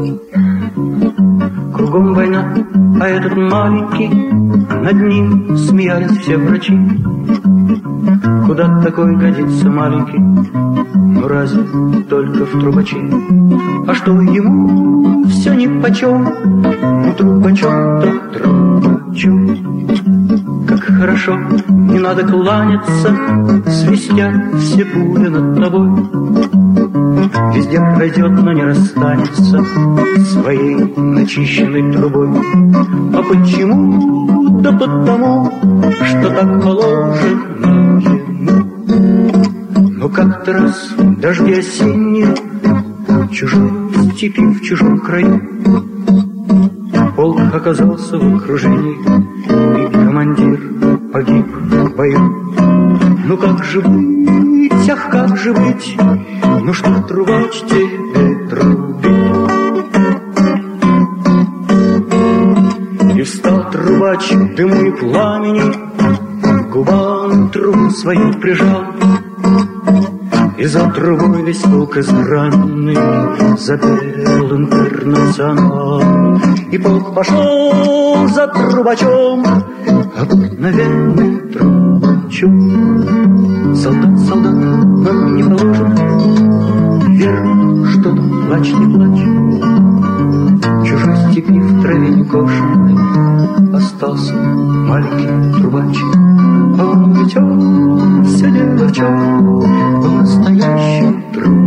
Кругом война, а этот маленький, над ним смеялись все врачи. Куда такой годится маленький? Ну разве только в трубачи? А что ему все нипочем? Ну трубачом так трубачу. Как хорошо, не надо кланяться, свистят все пули над тобой. Везде пройдет, но не расстанется своей начищенной трубой. А почему? Да потому, что так положено ему. Но как-то раз в дожди осенние, в чужой степи, в чужом краю, полк оказался в окружении, и командир погиб в бою. Ну как же быть, ах, как же быть, ну что трубач тебе трубит? И встал трубач к дыму и пламени, к губам трубу свою прижал. И за трубой весь полк израненный запел интернационал. И полк пошел за трубачом, обыкновенным трубачом. Солдат, солдат, нам не положено, верно, что там плачь, не плачь. В чужой степи в траве некошенной остался маленький трубач. А он ведь все дело в чем, был настоящий трубач.